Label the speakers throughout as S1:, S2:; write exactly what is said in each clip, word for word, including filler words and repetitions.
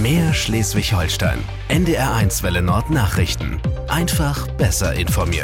S1: Mehr Schleswig-Holstein. N D R eins Welle Nord Nachrichten. Einfach besser informiert.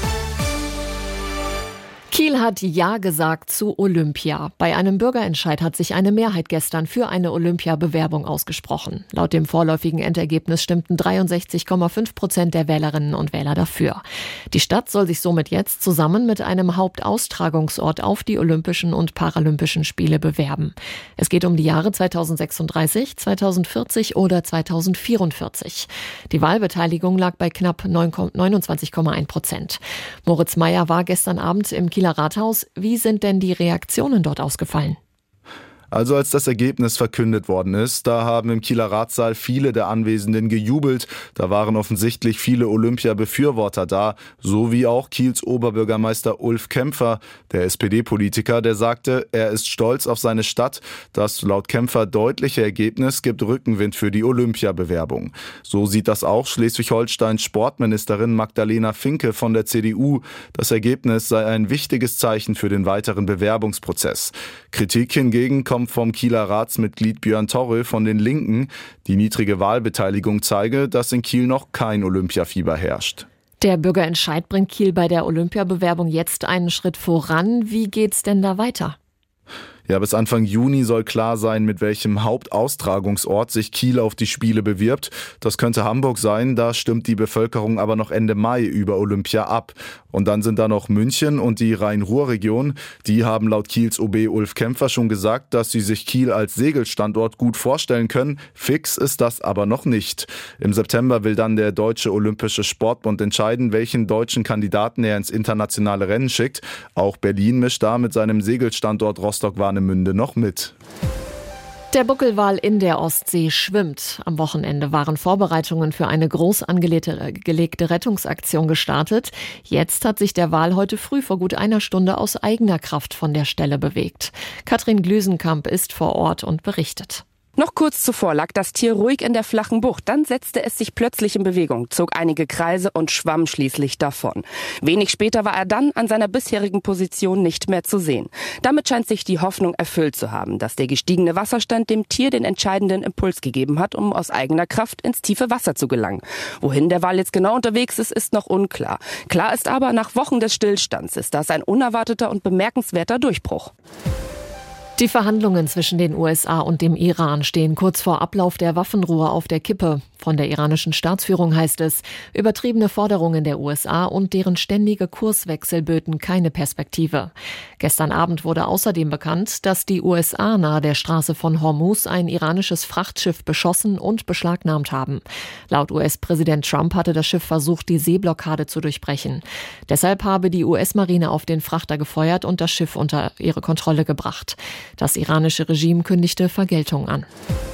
S2: Kiel hat Ja gesagt zu Olympia. Bei einem Bürgerentscheid hat sich eine Mehrheit gestern für eine Olympia-Bewerbung ausgesprochen. Laut dem vorläufigen Endergebnis stimmten dreiundsechzig Komma fünf Prozent der Wählerinnen und Wähler dafür. Die Stadt soll sich somit jetzt zusammen mit einem Hauptaustragungsort auf die Olympischen und Paralympischen Spiele bewerben. Es geht um die Jahre zweitausendsechsunddreißig, zweitausendvierzig oder zweitausendvierundvierzig. Die Wahlbeteiligung lag bei knapp neunundzwanzig Komma eins Prozent. Moritz Meyer war gestern Abend im Kieler Rathaus. Wie sind denn die Reaktionen dort ausgefallen?
S3: Also als das Ergebnis verkündet worden ist, da haben im Kieler Ratssaal viele der Anwesenden gejubelt. Da waren offensichtlich viele Olympia-Befürworter da, so wie auch Kiels Oberbürgermeister Ulf Kämpfer, der S P D-Politiker, der sagte, er ist stolz auf seine Stadt. Das laut Kämpfer deutliche Ergebnis gibt Rückenwind für die Olympia-Bewerbung. So sieht das auch Schleswig-Holsteins Sportministerin Magdalena Finke von der C D U. Das Ergebnis sei ein wichtiges Zeichen für den weiteren Bewerbungsprozess. Kritik hingegen kommt vom Kieler Ratsmitglied Björn Torre von den Linken. Die niedrige Wahlbeteiligung zeige, dass in Kiel noch kein Olympiafieber herrscht.
S2: Der Bürgerentscheid bringt Kiel bei der Olympiabewerbung jetzt einen Schritt voran. Wie geht's denn da weiter?
S3: Ja, bis Anfang Juni soll klar sein, mit welchem Hauptaustragungsort sich Kiel auf die Spiele bewirbt. Das könnte Hamburg sein, da stimmt die Bevölkerung aber noch Ende Mai über Olympia ab. Und dann sind da noch München und die Rhein-Ruhr-Region. Die haben laut Kiels O B Ulf Kämpfer schon gesagt, dass sie sich Kiel als Segelstandort gut vorstellen können. Fix ist das aber noch nicht. Im September will dann der Deutsche Olympische Sportbund entscheiden, welchen deutschen Kandidaten er ins internationale Rennen schickt. Auch Berlin mischt da mit seinem Segelstandort Rostock-Warnemünde noch mit.
S2: Der Buckelwal in der Ostsee schwimmt. Am Wochenende waren Vorbereitungen für eine groß angelegte Rettungsaktion gestartet. Jetzt hat sich der Wal heute früh vor gut einer Stunde aus eigener Kraft von der Stelle bewegt. Katrin Glüsenkamp ist vor Ort und berichtet.
S4: Noch kurz zuvor lag das Tier ruhig in der flachen Bucht. Dann setzte es sich plötzlich in Bewegung, zog einige Kreise und schwamm schließlich davon. Wenig später war er dann an seiner bisherigen Position nicht mehr zu sehen. Damit scheint sich die Hoffnung erfüllt zu haben, dass der gestiegene Wasserstand dem Tier den entscheidenden Impuls gegeben hat, um aus eigener Kraft ins tiefe Wasser zu gelangen. Wohin der Wal jetzt genau unterwegs ist, ist noch unklar. Klar ist aber, nach Wochen des Stillstands ist das ein unerwarteter und bemerkenswerter Durchbruch.
S2: Die Verhandlungen zwischen den U S A und dem Iran stehen kurz vor Ablauf der Waffenruhe auf der Kippe. Von der iranischen Staatsführung heißt es, übertriebene Forderungen der U S A und deren ständige Kurswechsel böten keine Perspektive. Gestern Abend wurde außerdem bekannt, dass die U S A nahe der Straße von Hormuz ein iranisches Frachtschiff beschossen und beschlagnahmt haben. Laut U S-Präsident Trump hatte das Schiff versucht, die Seeblockade zu durchbrechen. Deshalb habe die U S-Marine auf den Frachter gefeuert und das Schiff unter ihre Kontrolle gebracht. Das iranische Regime kündigte Vergeltung an.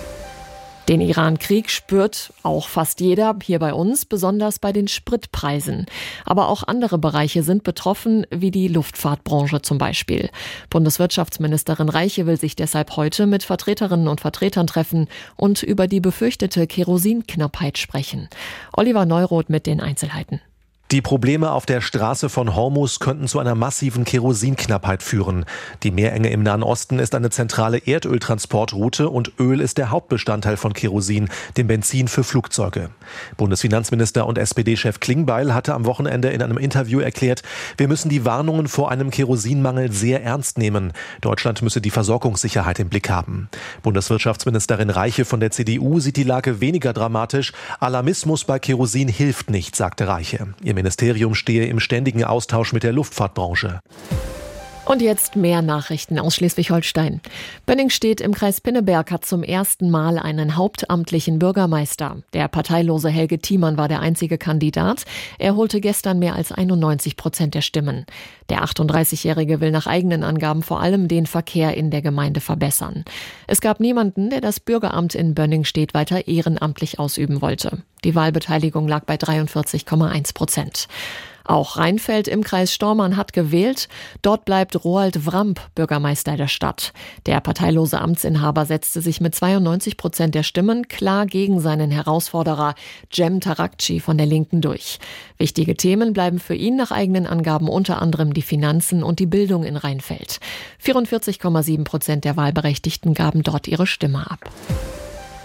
S2: Den Iran-Krieg spürt auch fast jeder hier bei uns, besonders bei den Spritpreisen. Aber auch andere Bereiche sind betroffen, wie die Luftfahrtbranche zum Beispiel. Bundeswirtschaftsministerin Reiche will sich deshalb heute mit Vertreterinnen und Vertretern treffen und über die befürchtete Kerosinknappheit sprechen. Oliver Neuroth mit den Einzelheiten.
S5: Die Probleme auf der Straße von Hormuz könnten zu einer massiven Kerosinknappheit führen. Die Meerenge im Nahen Osten ist eine zentrale Erdöltransportroute und Öl ist der Hauptbestandteil von Kerosin, dem Benzin für Flugzeuge. Bundesfinanzminister und S P D-Chef Klingbeil hatte am Wochenende in einem Interview erklärt, wir müssen die Warnungen vor einem Kerosinmangel sehr ernst nehmen. Deutschland müsse die Versorgungssicherheit im Blick haben. Bundeswirtschaftsministerin Reiche von der C D U sieht die Lage weniger dramatisch. Alarmismus bei Kerosin hilft nicht, sagte Reiche. Ihr Ministerium stehe im ständigen Austausch mit der Luftfahrtbranche.
S2: Und jetzt mehr Nachrichten aus Schleswig-Holstein. Bönningstedt im Kreis Pinneberg hat zum ersten Mal einen hauptamtlichen Bürgermeister. Der parteilose Helge Thiemann war der einzige Kandidat. Er holte gestern mehr als einundneunzig Prozent der Stimmen. Der achtunddreißigjährige will nach eigenen Angaben vor allem den Verkehr in der Gemeinde verbessern. Es gab niemanden, der das Bürgeramt in Bönningstedt weiter ehrenamtlich ausüben wollte. Die Wahlbeteiligung lag bei dreiundvierzig Komma eins Prozent. Auch Rheinfeld im Kreis Stormarn hat gewählt. Dort bleibt Roald Wramp Bürgermeister der Stadt. Der parteilose Amtsinhaber setzte sich mit zweiundneunzig Prozent der Stimmen klar gegen seinen Herausforderer Cem Tarakci von der Linken durch. Wichtige Themen bleiben für ihn nach eigenen Angaben unter anderem die Finanzen und die Bildung in Rheinfeld. vierundvierzig Komma sieben Prozent der Wahlberechtigten gaben dort ihre Stimme ab.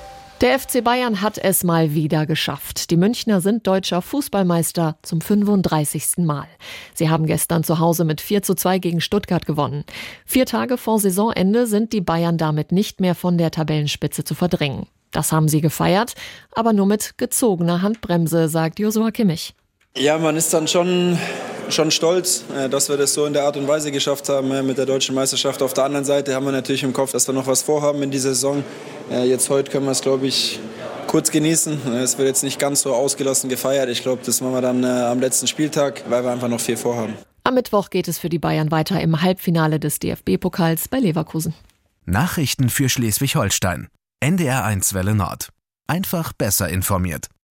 S2: Der F C Bayern hat es mal wieder geschafft. Die Münchner sind deutscher Fußballmeister zum fünfunddreißigsten Mal. Sie haben gestern zu Hause mit vier zu zwei gegen Stuttgart gewonnen. Vier Tage vor Saisonende sind die Bayern damit nicht mehr von der Tabellenspitze zu verdrängen. Das haben sie gefeiert, aber nur mit gezogener Handbremse, sagt Joshua Kimmich.
S6: Ja, man ist dann schon, schon stolz, dass wir das so in der Art und Weise geschafft haben mit der deutschen Meisterschaft. Auf der anderen Seite haben wir natürlich im Kopf, dass wir noch was vorhaben in dieser Saison. Jetzt heute können wir es, glaube ich, kurz genießen. Es wird jetzt nicht ganz so ausgelassen gefeiert. Ich glaube, das machen wir dann am letzten Spieltag, weil wir einfach noch viel vorhaben.
S2: Am Mittwoch geht es für die Bayern weiter im Halbfinale des D F B-Pokals bei Leverkusen.
S1: Nachrichten für Schleswig-Holstein. N D R eins Welle Nord. Einfach besser informiert.